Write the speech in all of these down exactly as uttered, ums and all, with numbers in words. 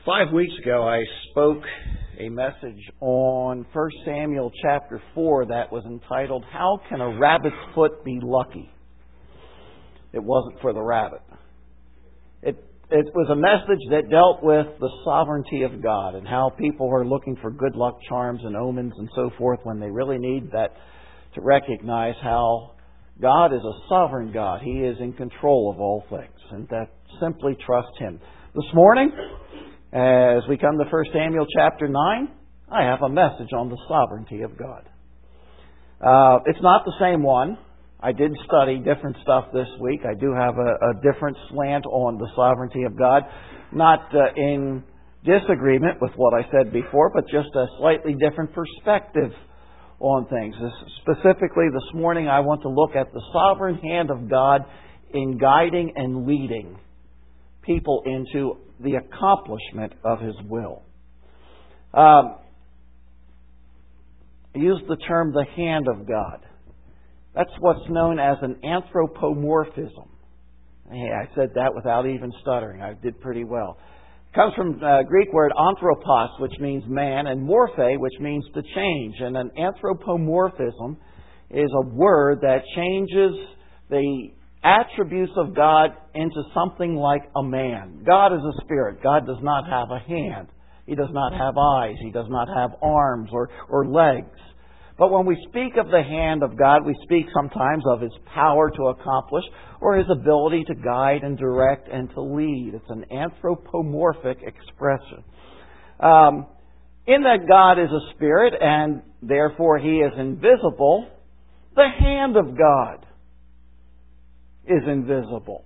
Five weeks ago, I spoke a message on First Samuel chapter four that was entitled, How Can a Rabbit's Foot Be Lucky? It wasn't for the rabbit. It, it was a message that dealt with the sovereignty of God and how people are looking for good luck charms and omens and so forth when they really need that to recognize how God is a sovereign God. He is in control of all things, and that simply trust Him. This morning, as we come to First Samuel chapter nine, I have a message on the sovereignty of God. Uh, it's not the same one. I did study different stuff this week. I do have a, a different slant on the sovereignty of God. Not uh, in disagreement with what I said before, but just a slightly different perspective on things. This, specifically this morning, I want to look at the sovereign hand of God in guiding and leading people into the accomplishment of His will. Um, I use the term the hand of God. That's what's known as an anthropomorphism. Hey, I said that without even stuttering. I did pretty well. It comes from the uh, Greek word anthropos, which means man, and morphe, which means to change. And an anthropomorphism is a word that changes the attributes of God into something like a man. God is a spirit. God does not have a hand. He does not have eyes. He does not have arms or, or legs. But when we speak of the hand of God, we speak sometimes of His power to accomplish or His ability to guide and direct and to lead. It's an anthropomorphic expression. Um, in that God is a spirit and therefore He is invisible, the hand of God is invisible.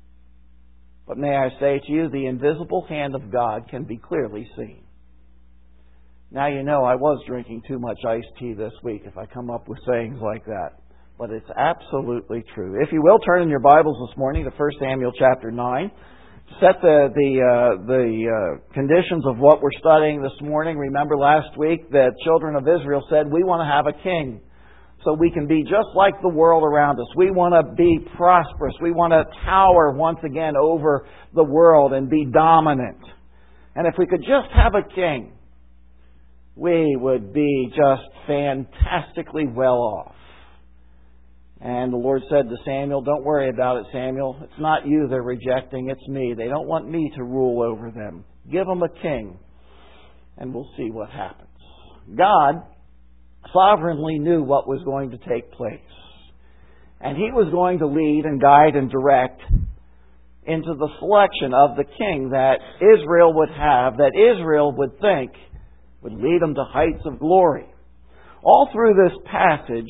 But may I say to you, the invisible hand of God can be clearly seen. Now you know I was drinking too much iced tea this week if I come up with sayings like that. But it's absolutely true. If you will, turn in your Bibles this morning to First Samuel chapter nine. Set the the, uh, the uh, conditions of what we're studying this morning. Remember last week the children of Israel said, we want to have a king, so we can be just like the world around us. We want to be prosperous. We want to tower once again over the world and be dominant. And if we could just have a king, we would be just fantastically well off. And the Lord said to Samuel, don't worry about it, Samuel. It's not you they're rejecting, it's me. They don't want me to rule over them. Give them a king, and we'll see what happens. God sovereignly knew what was going to take place. And He was going to lead and guide and direct into the selection of the king that Israel would have, that Israel would think would lead them to heights of glory. All through this passage,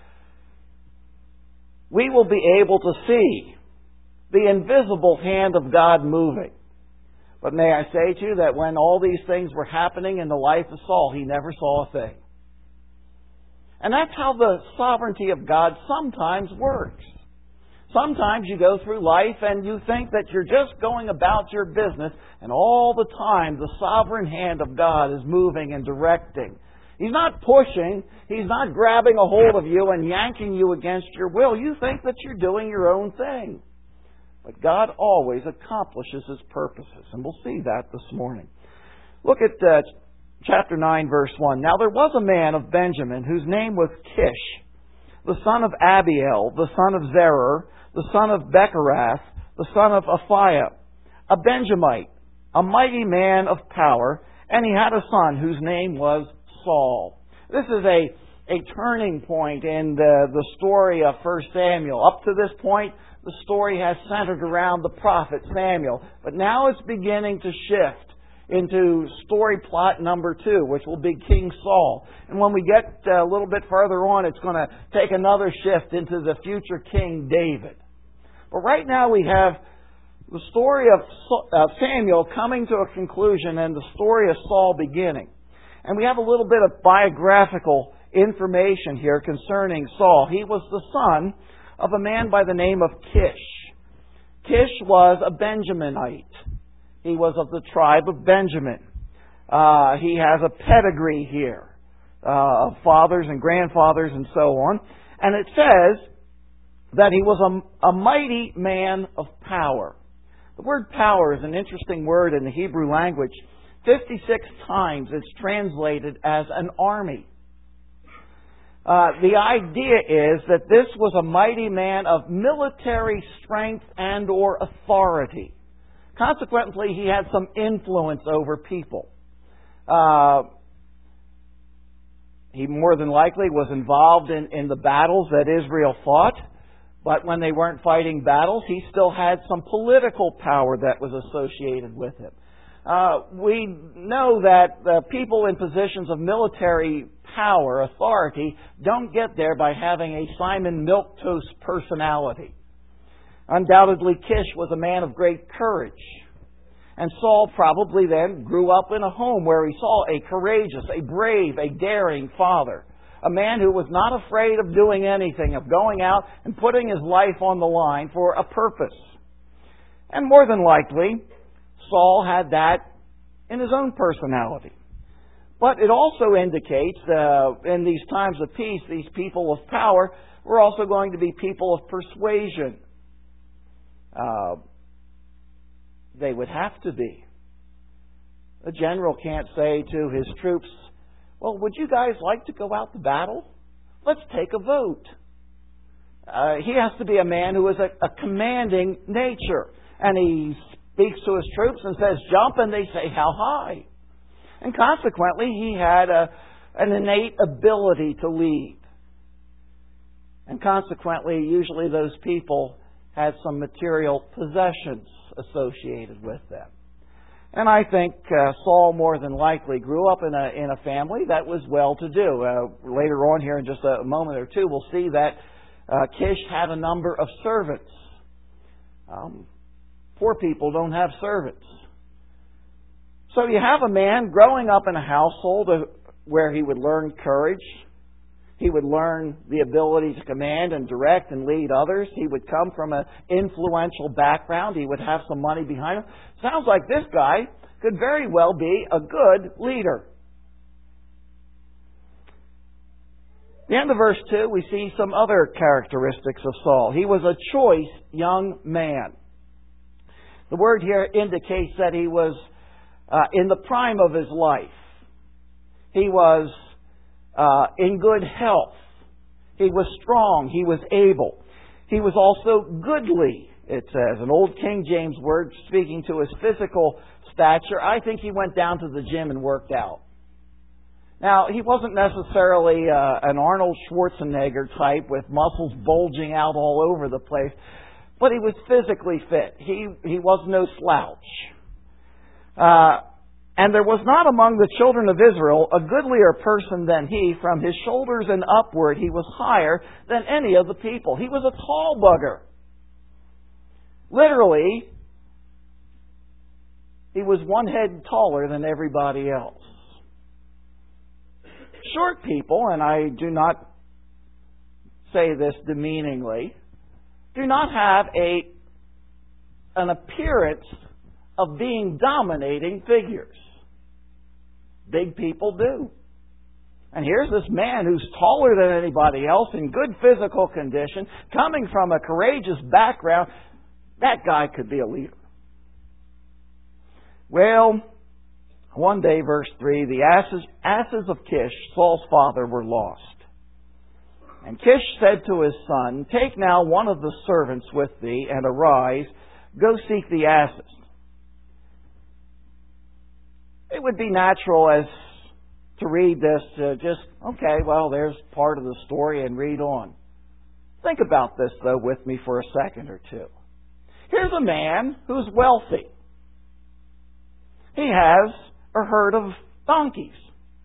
we will be able to see the invisible hand of God moving. But may I say to you that when all these things were happening in the life of Saul, he never saw a thing. And that's how the sovereignty of God sometimes works. Sometimes you go through life and you think that you're just going about your business, and all the time the sovereign hand of God is moving and directing. He's not pushing. He's not grabbing a hold of you and yanking you against your will. You think that you're doing your own thing. But God always accomplishes His purposes, and we'll see that this morning. Look at uh, chapter nine, verse one. Now there was a man of Benjamin whose name was Kish, the son of Abiel, the son of Zerah, the son of Becherath, the son of Aphiah, a Benjamite, a mighty man of power, and he had a son whose name was Saul. This is a, a turning point in the, the story of First Samuel. Up to this point, the story has centered around the prophet Samuel, but now it's beginning to shift into story plot number two, which will be King Saul. And when we get a little bit further on, it's going to take another shift into the future King David. But right now we have the story of Samuel coming to a conclusion and the story of Saul beginning. And we have a little bit of biographical information here concerning Saul. He was the son of a man by the name of Kish. Kish was a Benjaminite. He was of the tribe of Benjamin. Uh, he has a pedigree here uh, of fathers and grandfathers and so on. And it says that he was a, a mighty man of power. The word power is an interesting word in the Hebrew language. fifty-six times it's translated as an army. Uh, the idea is that this was a mighty man of military strength and or authority. Consequently, he had some influence over people. Uh, he more than likely was involved in, in the battles that Israel fought, but when they weren't fighting battles, he still had some political power that was associated with him. Uh, we know that uh, people in positions of military power, authority, don't get there by having a Simon Milquetoast personality. Undoubtedly, Kish was a man of great courage. And Saul probably then grew up in a home where he saw a courageous, a brave, a daring father. A man who was not afraid of doing anything, of going out and putting his life on the line for a purpose. And more than likely, Saul had that in his own personality. But it also indicates uh, in these times of peace, these people of power were also going to be people of persuasion. Uh, they would have to be. A general can't say to his troops, well, would you guys like to go out to battle? Let's take a vote. Uh, he has to be a man who is a, a commanding nature. And he speaks to his troops and says, jump, and they say, how high? And consequently, he had a, an innate ability to lead. And consequently, usually those people had some material possessions associated with them. And I think uh, Saul more than likely grew up in a in a family that was well-to-do. Uh, later on here in just a moment or two, we'll see that uh, Kish had a number of servants. Um, poor people don't have servants. So you have a man growing up in a household where he would learn courage. He would learn the ability to command and direct and lead others. He would come from an influential background. He would have some money behind him. Sounds like this guy could very well be a good leader. At the end of verse two, we see some other characteristics of Saul. He was a choice young man. The word here indicates that he was uh, in the prime of his life. He was Uh, in good health. He was strong. He was able. He was also goodly, it says. An old King James word speaking to his physical stature. I think he went down to the gym and worked out. Now, he wasn't necessarily uh, an Arnold Schwarzenegger type with muscles bulging out all over the place, but he was physically fit. He, he was no slouch. Uh, And there was not among the children of Israel a goodlier person than he. From his shoulders and upward, he was higher than any of the people. He was a tall bugger. Literally, he was one head taller than everybody else. Short people, and I do not say this demeaningly, do not have a an appearance of being dominating figures. Big people do. And here's this man who's taller than anybody else, in good physical condition, coming from a courageous background. That guy could be a leader. Well, one day, verse three, the asses, asses of Kish, Saul's father, were lost. And Kish said to his son, take now one of the servants with thee, and arise, go seek the asses. It would be natural as to read this to just, okay, well, there's part of the story and read on. Think about this, though, with me for a second or two. Here's a man who's wealthy. He has a herd of donkeys.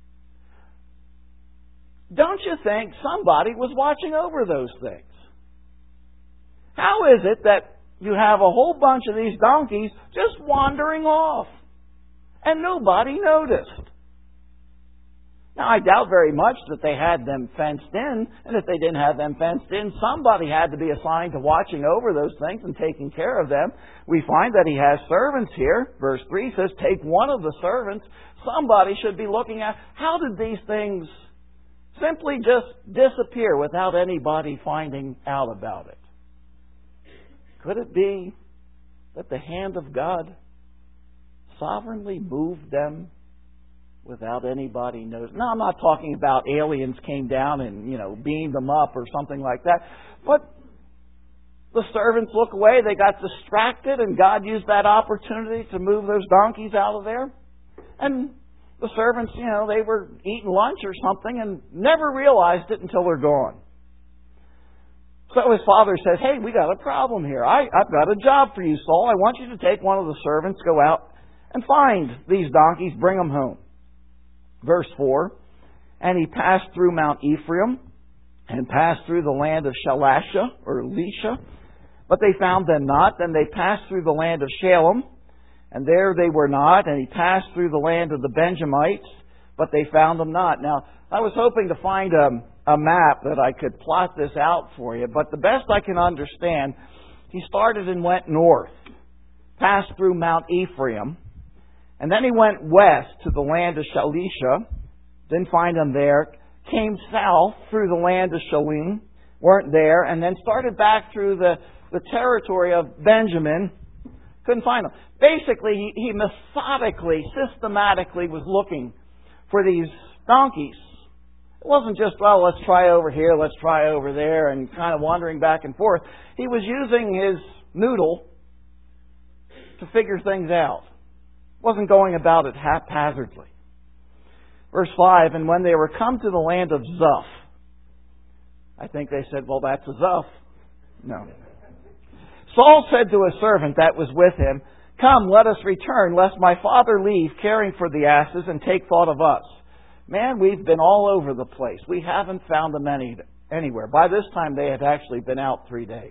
Don't you think somebody was watching over those things? How is it that you have a whole bunch of these donkeys just wandering off? And nobody noticed. Now, I doubt very much that they had them fenced in. And if they didn't have them fenced in, somebody had to be assigned to watching over those things and taking care of them. We find that he has servants here. Verse three says, take one of the servants. Somebody should be looking at, how did these things simply just disappear without anybody finding out about it? Could it be that the hand of God sovereignly moved them without anybody noticing. Now, I'm not talking about aliens came down and, you know, beamed them up or something like that. But the servants look away, they got distracted, and God used that opportunity to move those donkeys out of there. And the servants, you know, they were eating lunch or something and never realized it until they're gone. So his father says, hey, we got a problem here. I, I've got a job for you, Saul. I want you to take one of the servants, go out and find these donkeys, bring them home. Verse four, and he passed through Mount Ephraim and passed through the land of Shalasha or Elisha, but they found them not. Then they passed through the land of Shalem, and there they were not. And he passed through the land of the Benjamites, but they found them not. Now, I was hoping to find a, a map that I could plot this out for you, but the best I can understand, he started and went north, passed through Mount Ephraim, and then he went west to the land of Shalisha, didn't find them there, came south through the land of Shalim, weren't there, and then started back through the, the territory of Benjamin, couldn't find them. Basically, he, he methodically, systematically was looking for these donkeys. It wasn't just, well, let's try over here, let's try over there, and kind of wandering back and forth. He was using his noodle to figure things out. Wasn't going about it haphazardly. Verse five, and when they were come to the land of Zuph, I think they said, well, that's a Zuph. No. Saul said to a servant that was with him, come, let us return, lest my father leave caring for the asses and take thought of us. Man, we've been all over the place. We haven't found them any, anywhere. By this time, they had actually been out three days.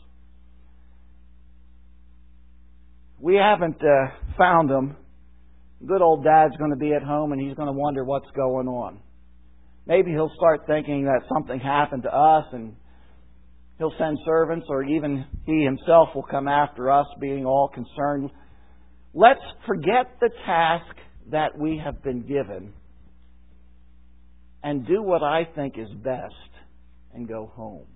We haven't uh, found them. Good old Dad's going to be at home and he's going to wonder what's going on. Maybe he'll start thinking that something happened to us and he'll send servants, or even he himself will come after us, being all concerned. Let's forget the task that we have been given and do what I think is best and go home.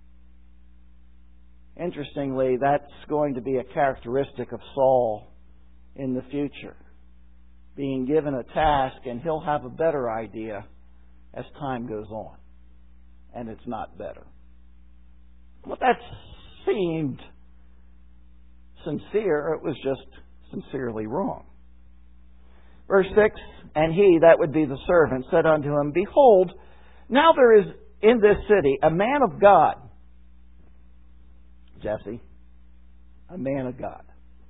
Interestingly, that's going to be a characteristic of Saul in the future. Being given a task, and he'll have a better idea as time goes on. And it's not better. But that seemed sincere. It was just sincerely wrong. Verse six, and he, that would be the servant, said unto him, behold, now there is in this city a man of God. Jesse, a man of God.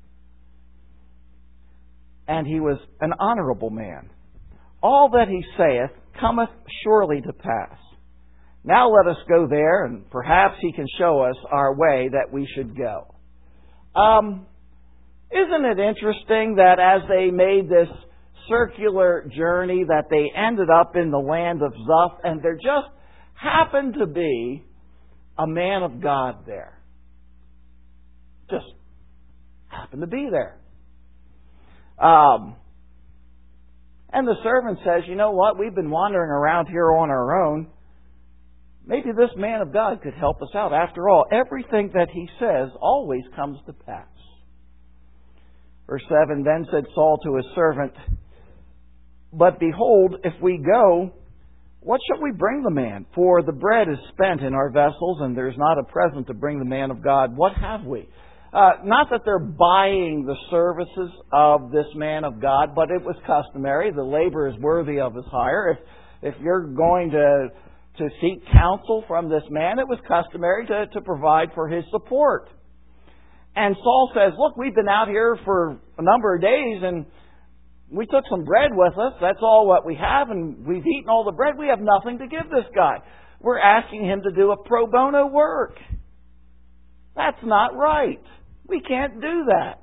And he was an honorable man. All that he saith cometh surely to pass. Now let us go there, and perhaps he can show us our way that we should go. Um, isn't it interesting that as they made this circular journey, that they ended up in the land of Zuph, and there just happened to be a man of God there. Just happened to be there. Um, and the servant says, you know what, we've been wandering around here on our own. Maybe this man of God could help us out. After all, everything that he says always comes to pass. Verse seven, then said Saul to his servant, but behold, if we go, what shall we bring the man? For the bread is spent in our vessels, and there is not a present to bring the man of God. What have we? Uh, not that they're buying the services of this man of God, but it was customary. The labor is worthy of his hire. If, if you're going to, to seek counsel from this man, it was customary to, to provide for his support. And Saul says, look, we've been out here for a number of days and we took some bread with us. That's all what we have, and we've eaten all the bread. We have nothing to give this guy. We're asking him to do a pro bono work. That's not right. We can't do that.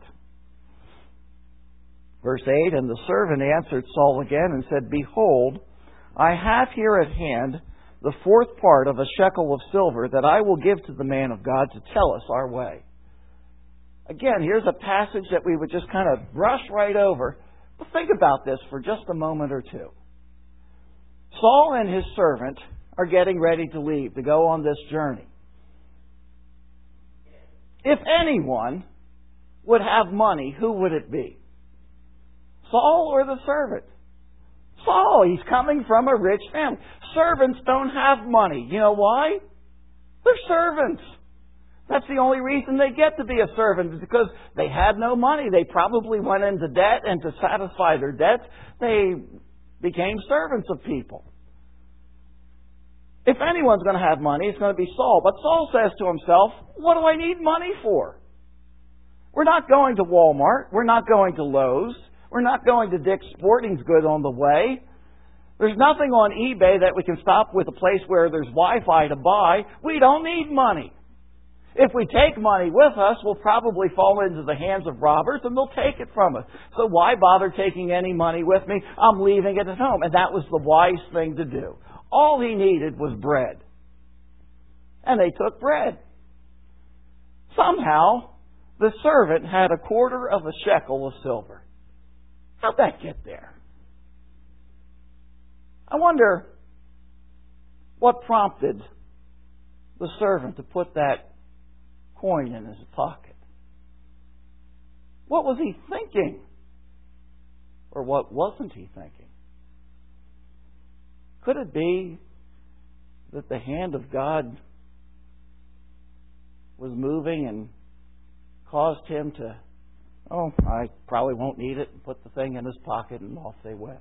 Verse eight, and the servant answered Saul again and said, behold, I have here at hand the fourth part of a shekel of silver that I will give to the man of God to tell us our way. Again, here's a passage that we would just kind of brush right over. But think about this for just a moment or two. Saul and his servant are getting ready to leave, to go on this journey. If anyone would have money, who would it be? Saul or the servant? Saul. He's coming from a rich family. Servants don't have money. You know why? They're servants. That's the only reason they get to be a servant, is because they had no money. They probably went into debt, and to satisfy their debts, they became servants of people. If anyone's going to have money, it's going to be Saul. But Saul says to himself, what do I need money for? We're not going to Walmart. We're not going to Lowe's. We're not going to Dick's Sporting Goods on the way. There's nothing on eBay that we can stop with a place where there's Wi-Fi to buy. We don't need money. If we take money with us, we'll probably fall into the hands of robbers and they'll take it from us. So why bother taking any money with me? I'm leaving it at home. And that was the wise thing to do. All he needed was bread. And they took bread. Somehow, the servant had a quarter of a shekel of silver. How'd that get there? I wonder what prompted the servant to put that coin in his pocket. What was he thinking? Or what wasn't he thinking? Could it be that the hand of God was moving and caused him to, oh, I probably won't need it, and put the thing in his pocket, and off they went?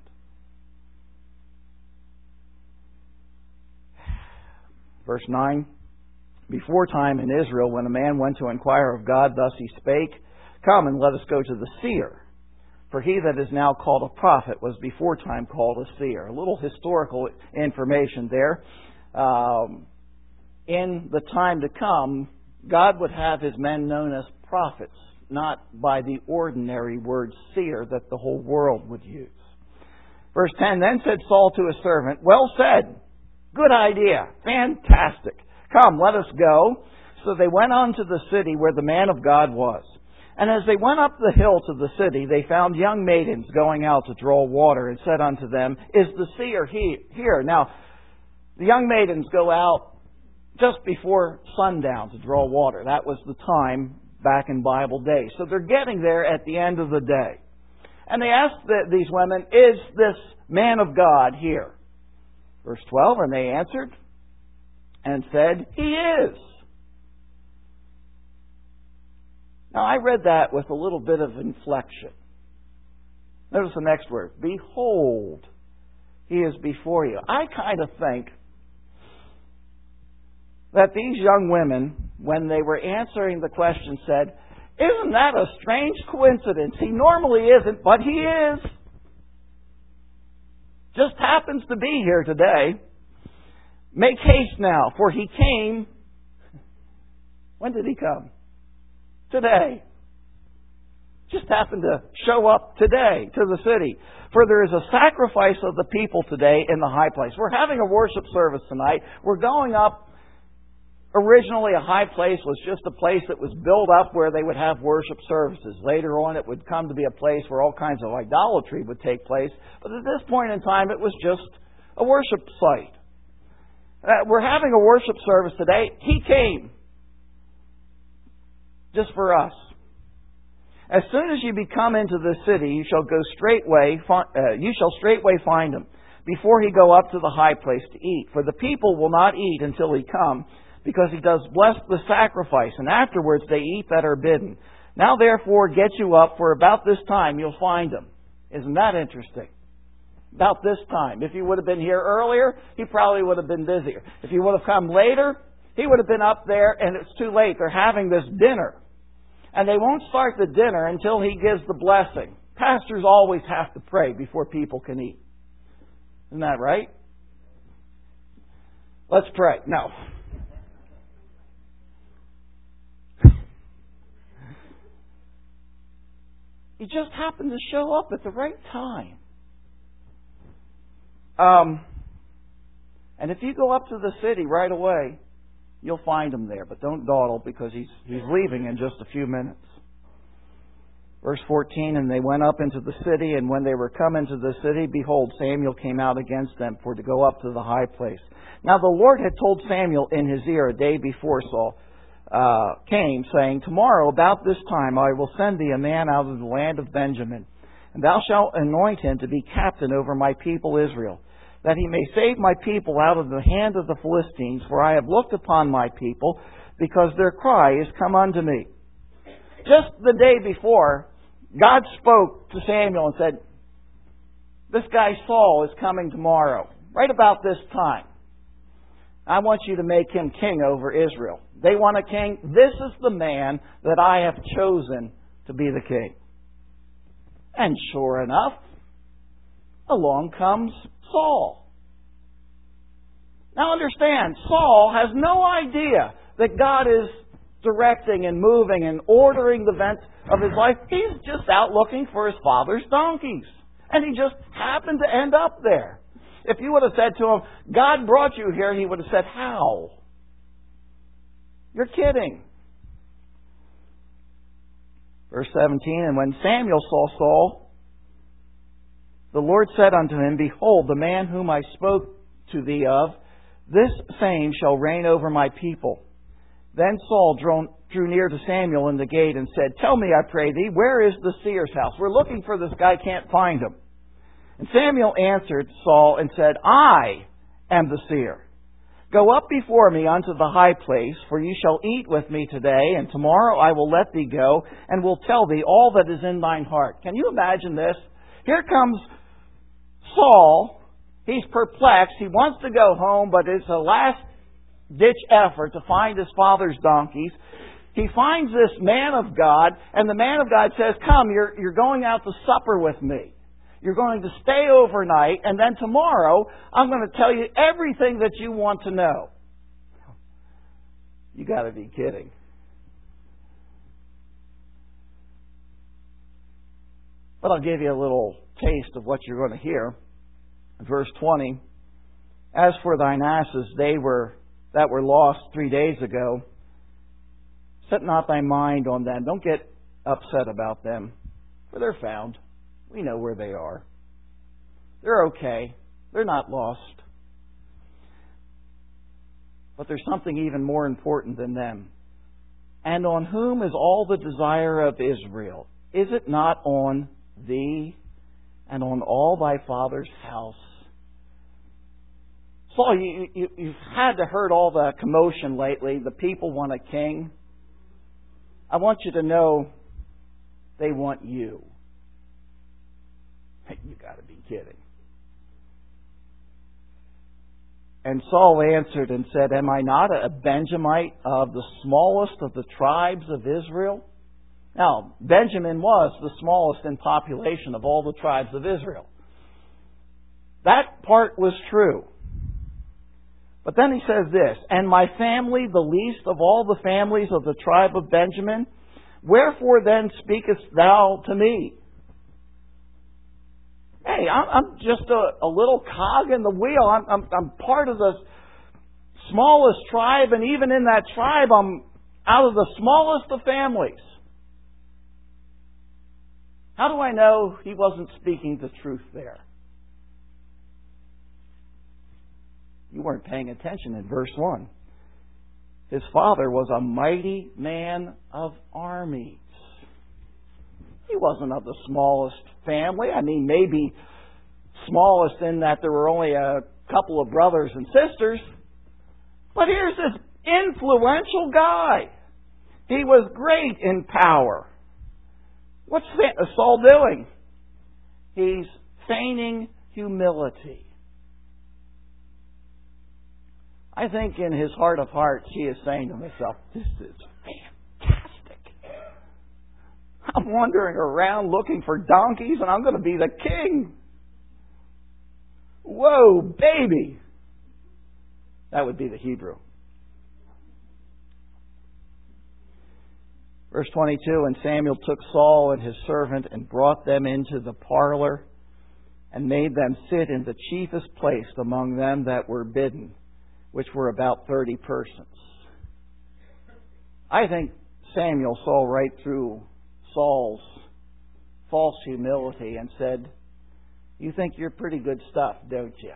Verse nine, before time in Israel, when a man went to inquire of God, thus he spake, come and let us go to the seer. For he that is now called a prophet was before time called a seer. A little historical information there. Um, in the time to come, God would have his men known as prophets, not by the ordinary word seer that the whole world would use. Verse ten, then said Saul to his servant, well said, good idea, fantastic. Come, let us go. So they went on to the city where the man of God was. And as they went up the hill to the city, they found young maidens going out to draw water, and said unto them, is the seer he, here? Now, the young maidens go out just before sundown to draw water. That was the time back in Bible days. So they're getting there at the end of the day. And they asked the, these women, is this man of God here? Verse twelve, and they answered and said, he is. Now, I read that with a little bit of inflection. Notice the next word. Behold, he is before you. I kind of think that these young women, when they were answering the question, said, isn't that a strange coincidence? He normally isn't, but he is. Just happens to be here today. Make haste now, for he came. When did he come? Today. Just happened to show up today to the city. For there is a sacrifice of the people today in the high place. We're having a worship service tonight. We're going up. Originally, a high place was just a place that was built up where they would have worship services. Later on, it would come to be a place where all kinds of idolatry would take place. But at this point in time, it was just a worship site. Uh, we're having a worship service today. He came just for us. As soon as you become into the city, you shall go straightway. Uh, you shall straightway find him before he go up to the high place to eat. For the people will not eat until he come, because he does bless the sacrifice, and afterwards they eat that are bidden. Now therefore get you up, for about this time you'll find him. Isn't that interesting? About this time. If he would have been here earlier, he probably would have been busier. If he would have come later, he would have been up there, and it's too late. They're having this dinner. And they won't start the dinner until he gives the blessing. Pastors always have to pray before people can eat. Isn't that right? Let's pray. No. He just happened to show up at the right time. Um, and if you go up to the city right away, you'll find him there. But don't dawdle, because he's he's leaving in just a few minutes. Verse fourteen, and they went up into the city, and when they were come into the city, behold, Samuel came out against them for to go up to the high place. Now the Lord had told Samuel in his ear a day before Saul uh, came, saying, tomorrow about this time I will send thee a man out of the land of Benjamin. And thou shalt anoint him to be captain over my people Israel, that he may save my people out of the hand of the Philistines, for I have looked upon my people, because their cry is come unto me. Just the day before, God spoke to Samuel and said, this guy Saul is coming tomorrow, right about this time. I want you to make him king over Israel. They want a king. This is the man that I have chosen to be the king. And sure enough, along comes Saul. Now understand, Saul has no idea that God is directing and moving and ordering the events of his life. He's just out looking for his father's donkeys. And he just happened to end up there. If you would have said to him, God brought you here, he would have said, how? You're kidding. Verse seventeen, and when Samuel saw Saul, the Lord said unto him, behold, the man whom I spoke to thee of, this same shall reign over my people. Then Saul drew, drew near to Samuel in the gate and said, tell me, I pray thee, where is the seer's house? We're looking for this guy, can't find him. And Samuel answered Saul and said, I am the seer. Go up before me unto the high place, for you shall eat with me today, and tomorrow I will let thee go, and will tell thee all that is in thine heart. Can you imagine this? Here comes Saul. He's perplexed. He wants to go home, but it's a last-ditch effort to find his father's donkeys. He finds this man of God, and the man of God says, come, you're, you're going out to supper with me. You're going to stay overnight, and then tomorrow I'm going to tell you everything that you want to know. You got to be kidding. But I'll give you a little taste of what you're going to hear. Verse twenty, as for thine asses, they were that were lost three days ago, set not thy mind on them. Don't get upset about them, for they're found. We know where they are. They're okay. They're not lost. But there's something even more important than them. And on whom is all the desire of Israel? Is it not on thee and on all thy father's house? Saul, you, you, you've had to heard all the commotion lately. The people want a king. I want you to know they want you. You got to be kidding. And Saul answered and said, am I not a Benjamite of the smallest of the tribes of Israel? Now, Benjamin was the smallest in population of all the tribes of Israel. That part was true. But then he says this, and my family, the least of all the families of the tribe of Benjamin, wherefore then speakest thou to me? Hey, I'm just a, a little cog in the wheel. I'm, I'm, I'm part of the smallest tribe, and even in that tribe, I'm out of the smallest of families. How do I know he wasn't speaking the truth there? You weren't paying attention in verse one. His father was a mighty man of armies. He wasn't of the smallest family. I mean, maybe smallest in that there were only a couple of brothers and sisters. But here's this influential guy. He was great in power. What's Saul doing? He's feigning humility. I think in his heart of hearts he is saying to himself, this is fantastic. I'm wandering around looking for donkeys and I'm going to be the king. Whoa, baby. That would be the Hebrew. Verse twenty-two, and Samuel took Saul and his servant and brought them into the parlor and made them sit in the chiefest place among them that were bidden, which were about thirty persons. I think Samuel saw right through Saul's false humility and said, you think you're pretty good stuff, don't you?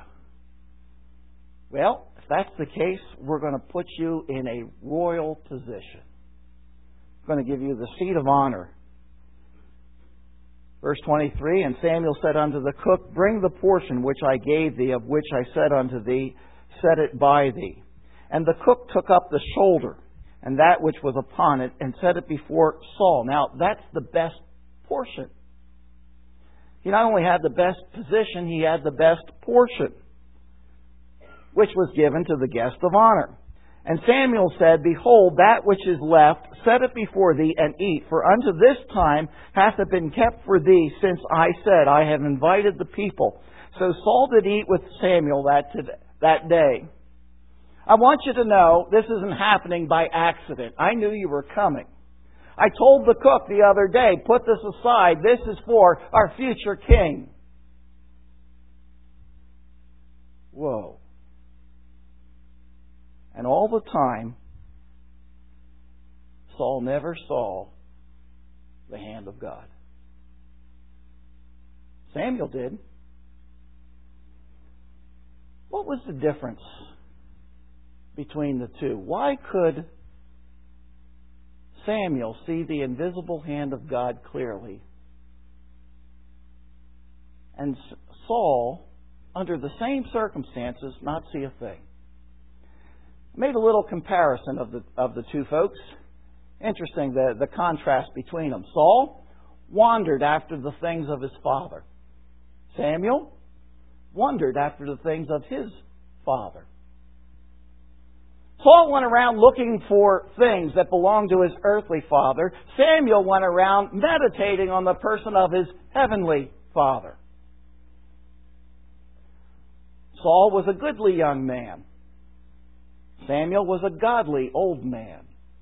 Well, if that's the case, we're going to put you in a royal position. We're going to give you the seat of honor. Verse twenty-three, And Samuel said unto the cook, Bring the portion which I gave thee, of which I said unto thee, Set it by thee. And the cook took up the shoulder, and that which was upon it, and set it before Saul. Now, that's the best portion. He not only had the best position, he had the best portion, which was given to the guest of honor. And Samuel said, Behold, that which is left, set it before thee, and eat. For unto this time hath it been kept for thee, since I said, I have invited the people. So Saul did eat with Samuel that, that day. I want you to know, this isn't happening by accident. I knew you were coming. I told the cook the other day, put this aside. This is for our future king. Whoa. And all the time, Saul never saw the hand of God. Samuel did. What was the difference between the two? Why could Samuel see the invisible hand of God clearly, and Saul, under the same circumstances, not see a thing? I made a little comparison of the of the two folks. Interesting, the, the contrast between them. Saul wandered after the things of his father. Samuel wondered after the things of his father. Saul went around looking for things that belonged to his earthly father. Samuel went around meditating on the person of his heavenly father. Saul was a goodly young man. Samuel was a godly old man.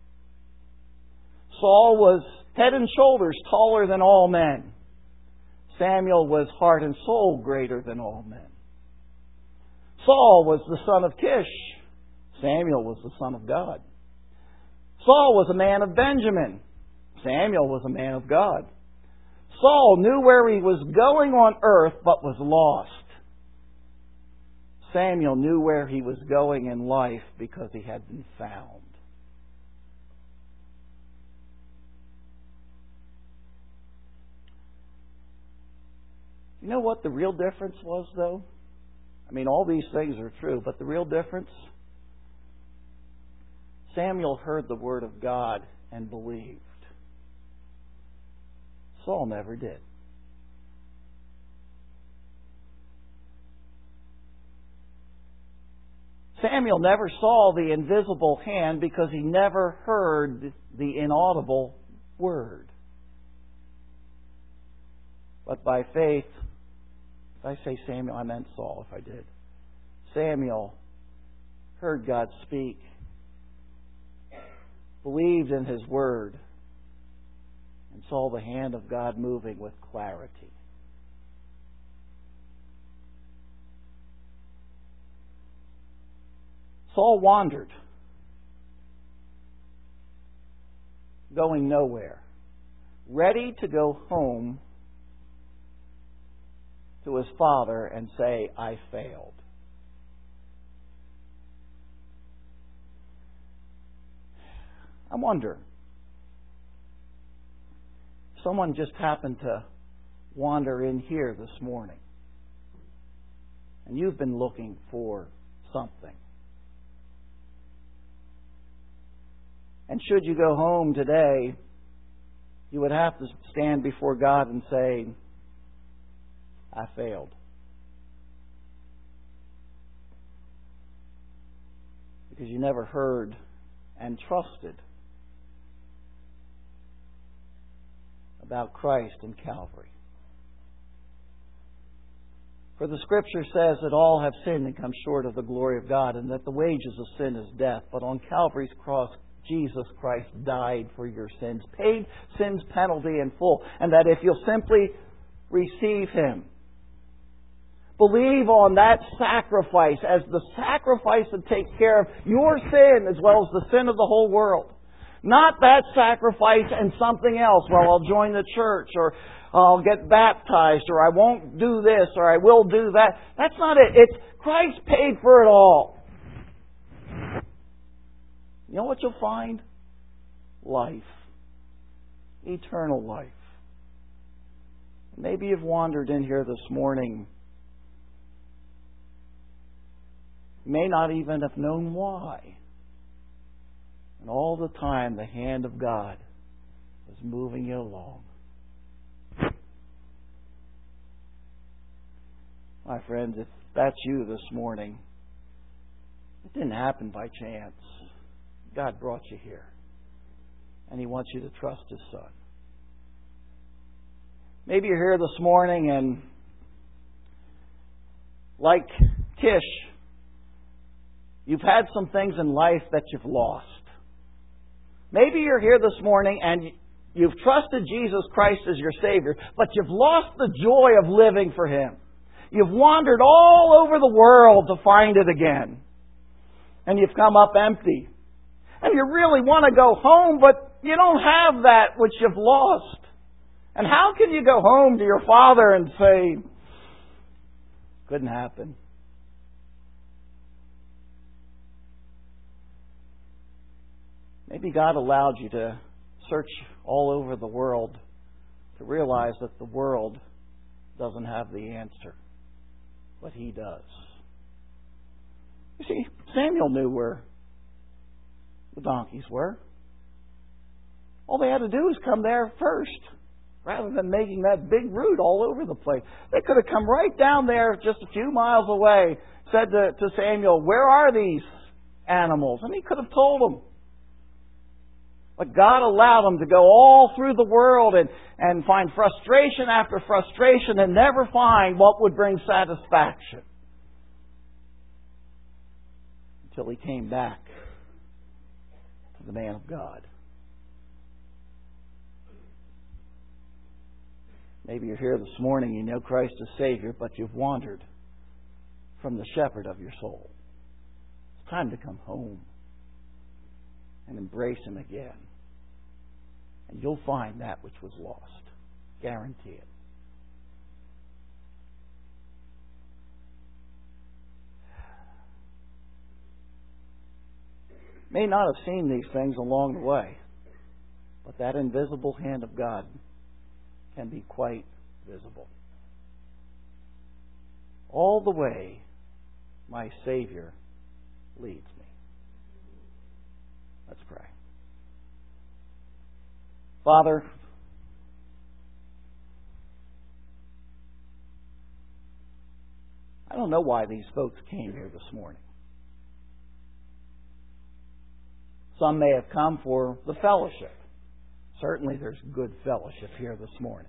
Saul was head and shoulders taller than all men. Samuel was heart and soul greater than all men. Saul was the son of Kish. Samuel was the son of God. Saul was a man of Benjamin. Samuel was a man of God. Saul knew where he was going on earth, but was lost. Samuel knew where he was going in life because he had been found. You know what the real difference was, though? I mean, all these things are true, but the real difference? Samuel heard the word of God and believed. Saul never did. Samuel never saw the invisible hand because he never heard the inaudible word. But by faith, if I say Samuel, I meant Saul if I did. Samuel heard God speak, believed in His word, and saw the hand of God moving with clarity. Saul wandered, going nowhere, ready to go home to his father and say, I failed. I wonder, someone just happened to wander in here this morning, and you've been looking for something. And should you go home today, you would have to stand before God and say, I failed. Because you never heard and trusted about Christ and Calvary. For the Scripture says that all have sinned and come short of the glory of God, and that the wages of sin is death. But on Calvary's cross, Jesus Christ died for your sins, paid sin's penalty in full, and that if you'll simply receive Him, believe on that sacrifice as the sacrifice that takes care of your sin as well as the sin of the whole world. Not that sacrifice and something else. Well, I'll join the church, or I'll get baptized, or I won't do this, or I will do that. That's not it. It's Christ paid for it all. You know what you'll find? Life. Eternal life. Maybe you've wandered in here this morning. You may not even have known why. And all the time, the hand of God is moving you along. My friends, if that's you this morning, it didn't happen by chance. God brought you here. And He wants you to trust His Son. Maybe you're here this morning and, like Tish, you've had some things in life that you've lost. Maybe you're here this morning and you've trusted Jesus Christ as your Savior, but you've lost the joy of living for Him. You've wandered all over the world to find it again. And you've come up empty. And you really want to go home, but you don't have that which you've lost. And how can you go home to your Father and say, couldn't happen? Maybe God allowed you to search all over the world to realize that the world doesn't have the answer, but He does. You see, Samuel knew where the donkeys were. All they had to do was come there first, rather than making that big route all over the place. They could have come right down there just a few miles away, said to, to Samuel, where are these animals? And he could have told them. But God allowed them to go all through the world and, and find frustration after frustration and never find what would bring satisfaction. Until He came back to the man of God. Maybe you're here this morning, you know Christ as Savior, but you've wandered from the shepherd of your soul. It's time to come home and embrace Him again. And you'll find that which was lost. Guarantee it. May not have seen these things along the way, but that invisible hand of God can be quite visible. All the way, my Savior leads me. Let's pray. Father, I don't know why these folks came here this morning. Some may have come for the fellowship. Certainly there's good fellowship here this morning.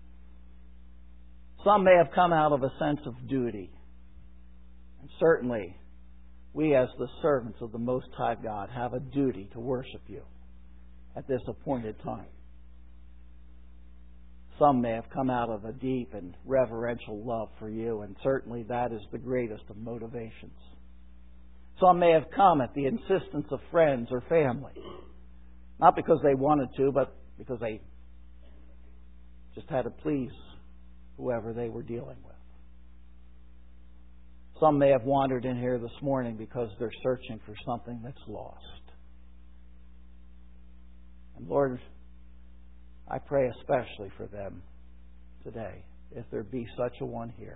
Some may have come out of a sense of duty. And certainly we as the servants of the Most High God have a duty to worship You at this appointed time. Some may have come out of a deep and reverential love for You, and certainly that is the greatest of motivations. Some may have come at the insistence of friends or family. Not because they wanted to, but because they just had to please whoever they were dealing with. Some may have wandered in here this morning because they're searching for something that's lost. And Lord, I pray especially for them today, if there be such a one here,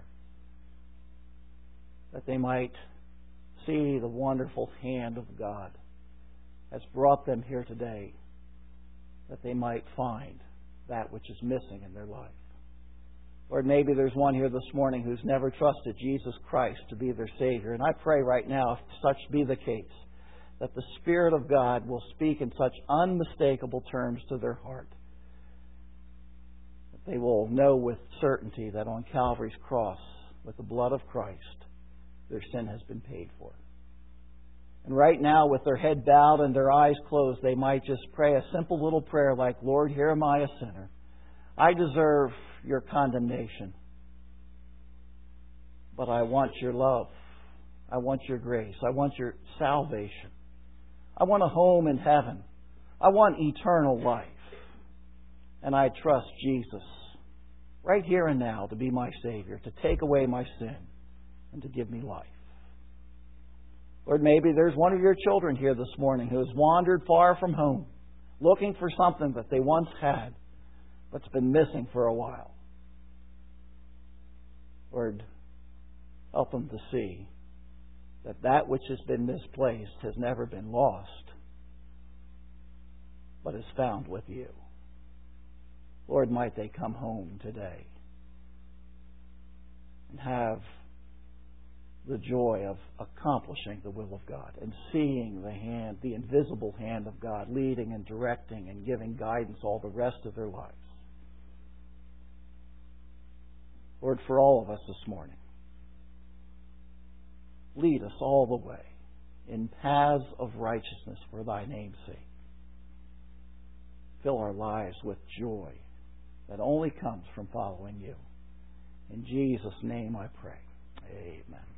that they might see the wonderful hand of God has brought them here today, that they might find that which is missing in their life. Lord, maybe there's one here this morning who's never trusted Jesus Christ to be their Savior. And I pray right now, if such be the case, that the Spirit of God will speak in such unmistakable terms to their heart, that they will know with certainty that on Calvary's cross, with the blood of Christ, their sin has been paid for. And right now, with their head bowed and their eyes closed, they might just pray a simple little prayer like, Lord, here am I, a sinner. I deserve Your condemnation, but I want Your love. I want Your grace. I want Your salvation. I want a home in heaven. I want eternal life. And I trust Jesus right here and now to be my Savior, to take away my sin and to give me life. Lord, maybe there's one of Your children here this morning who has wandered far from home, looking for something that they once had, but's been missing for a while. Lord, help them to see that that which has been misplaced has never been lost, but is found with you. Lord, might they come home today and have the joy of accomplishing the will of God and seeing the hand, the invisible hand of God leading and directing and giving guidance all the rest of their lives. Lord, for all of us this morning, lead us all the way in paths of righteousness for Thy name's sake. Fill our lives with joy that only comes from following You. In Jesus' name I pray. Amen.